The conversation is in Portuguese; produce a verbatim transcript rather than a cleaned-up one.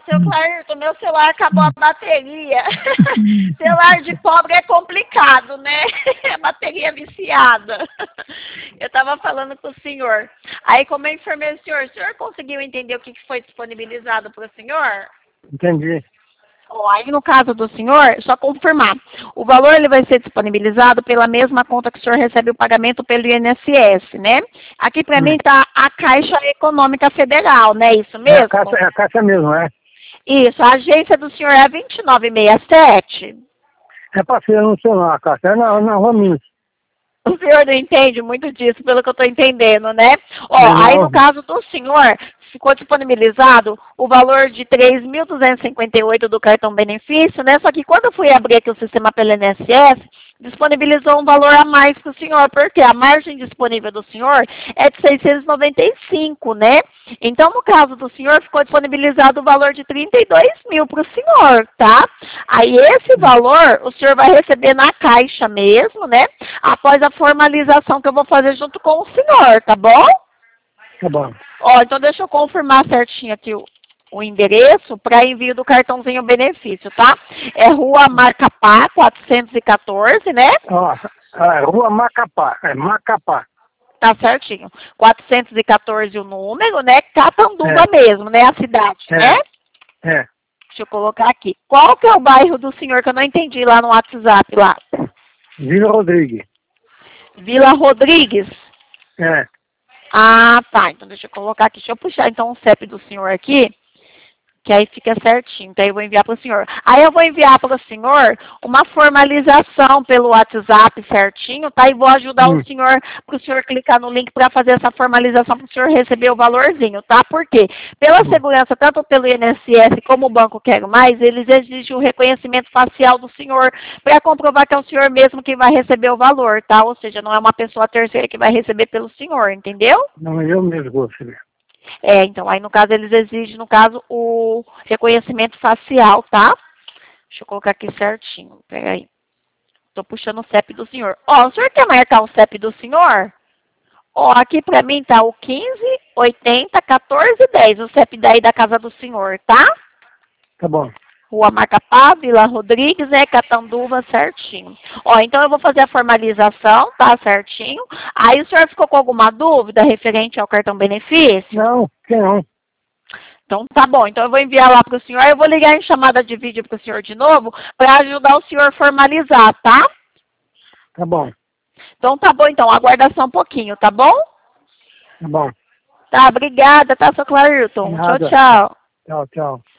seu Clairton, meu celular acabou a bateria. Celular de pobre é complicado, né? Bateria viciada. Eu estava falando com o senhor. Aí, como eu informei o senhor, o senhor conseguiu entender o que foi disponibilizado para o senhor? Entendi. Oh, aí, no caso do senhor, só confirmar. O valor ele vai ser disponibilizado pela mesma conta que o senhor recebe o pagamento pelo I N S S, né? Aqui para Hum. mim está a Caixa Econômica Federal, né? Isso mesmo? É a caixa, é a caixa mesmo, é? Isso, a agência do senhor é a vinte e nove sessenta e sete. É parceiro no celular, a caixa. É na, na Rua Minas. O senhor não entende muito disso, pelo que eu estou entendendo, né? Ó, Não. aí no caso do senhor, ficou disponibilizado o valor de três mil duzentos e cinquenta e oito do cartão benefício, né? Só que quando eu fui abrir aqui o sistema pelo I N S S, disponibilizou um valor a mais para o senhor, porque a margem disponível do senhor é de seiscentos e noventa e cinco, né? Então, no caso do senhor, ficou disponibilizado o valor de trinta e dois mil para o senhor, tá? Aí, esse valor, o senhor vai receber na caixa mesmo, né? Após a formalização que eu vou fazer junto com o senhor, tá bom? Tá bom. Ó, então deixa eu confirmar certinho aqui o, o endereço para envio do cartãozinho benefício, tá? É Rua Macapá, quatrocentos e quatorze, né? Ó, é Rua Macapá, é Macapá. Tá certinho. quatrocentos e quatorze o número, né? Catanduva É. mesmo, né? A cidade, É. né? É. Deixa eu colocar aqui. Qual que é o bairro do senhor que eu não entendi lá no WhatsApp lá? Vila Rodrigues. Vila Rodrigues. É. Ah, tá. Então deixa eu colocar aqui. Deixa eu puxar então o C E P do senhor aqui, que aí fica certinho. Então eu vou enviar para o senhor. Aí eu vou enviar para o senhor uma formalização pelo WhatsApp certinho, tá? E vou ajudar Hum. o senhor, para o senhor clicar no link para fazer essa formalização para o senhor receber o valorzinho, tá? Por quê? Pela Hum. segurança, tanto pelo I N S S como o Banco Quero Mais, eles exigem o reconhecimento facial do senhor para comprovar que é o senhor mesmo que vai receber o valor, tá? Ou seja, não é uma pessoa terceira que vai receber pelo senhor, entendeu? Não, eu mesmo vou receber. É, então, aí no caso eles exigem, no caso, o reconhecimento facial, tá? Deixa eu colocar aqui certinho, peraí. Tô puxando o C E P do senhor. Ó, o senhor quer marcar o C E P do senhor? Ó, aqui pra mim tá o quinze, oitenta, quatorze, dez, o C E P daí da casa do senhor, tá? Tá bom. Rua Macapá, Vila Rodrigues, né, Catanduva, certinho. Ó, então eu vou fazer a formalização, tá, certinho. Aí o senhor ficou com alguma dúvida referente ao cartão benefício? Não, que não. Então tá bom, então eu vou enviar lá para o senhor, eu vou ligar em chamada de vídeo para o senhor de novo, para ajudar o senhor a formalizar, tá? Tá bom. Então tá bom, então, aguarda só um pouquinho, tá bom? Tá bom. Tá, obrigada, tá, seu Clairton? Tchau, Nada. tchau. Tchau, tchau.